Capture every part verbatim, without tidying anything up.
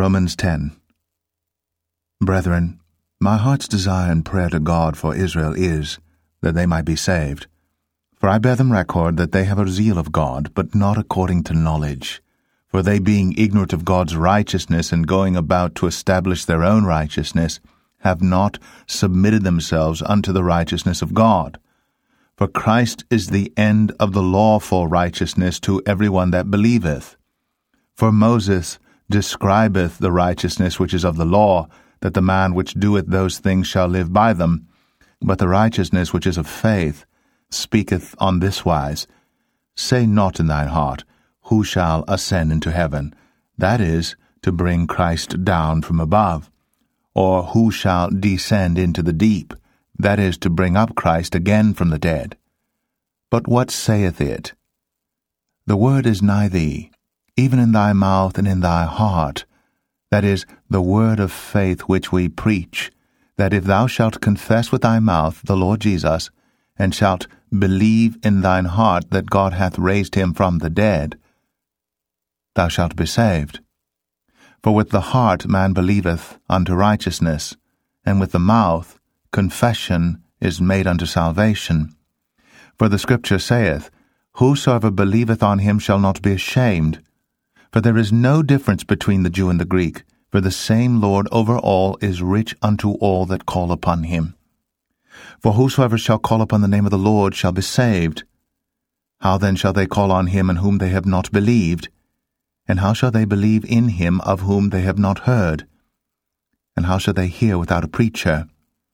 Romans ten. Brethren, my heart's desire and prayer to God for Israel is, that they might be saved. For I bear them record that they have a zeal of God, but not according to knowledge. For they being ignorant of God's righteousness, and going about to establish their own righteousness, have not submitted themselves unto the righteousness of God. For Christ is the end of the law for righteousness to every one that believeth. For Moses describeth the righteousness which is of the law, that the man which doeth those things shall live by them. But the righteousness which is of faith speaketh on this wise, Say not in thine heart, Who shall ascend into heaven? That is, to bring Christ down from above. Or who shall descend into the deep? That is, to bring up Christ again from the dead. But what saith it? The word is nigh thee, even in thy mouth and in thy heart, that is, the word of faith which we preach, that if thou shalt confess with thy mouth the Lord Jesus, and shalt believe in thine heart that God hath raised him from the dead, thou shalt be saved. For with the heart man believeth unto righteousness, and with the mouth confession is made unto salvation. For the Scripture saith, Whosoever believeth on him shall not be ashamed. For there is no difference between the Jew and the Greek, for the same Lord over all is rich unto all that call upon him. For whosoever shall call upon the name of the Lord shall be saved. How then shall they call on him in whom they have not believed? And how shall they believe in him of whom they have not heard? And how shall they hear without a preacher?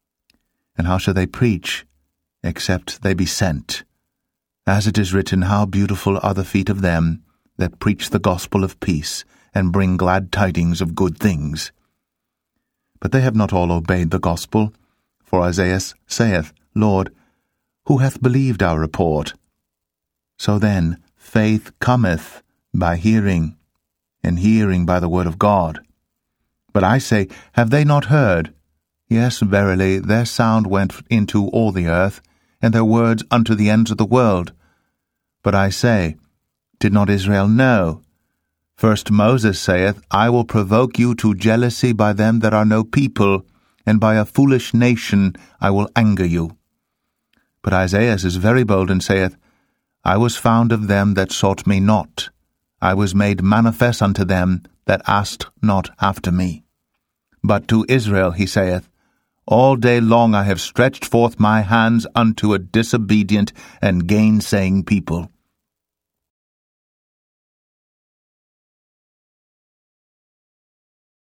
And how shall they preach, except they be sent? As it is written, How beautiful are the feet of them that preach the gospel of peace, and bring glad tidings of good things. But they have not all obeyed the gospel. For Isaiah saith, Lord, who hath believed our report? So then faith cometh by hearing, and hearing by the word of God. But I say, have they not heard? Yes, verily, their sound went into all the earth, and their words unto the ends of the world. But I say, did not Israel know? First Moses saith, I will provoke you to jealousy by them that are no people, and by a foolish nation I will anger you. But Isaiah is very bold, and saith, I was found of them that sought me not. I was made manifest unto them that asked not after me. But to Israel he saith, All day long I have stretched forth my hands unto a disobedient and gainsaying people.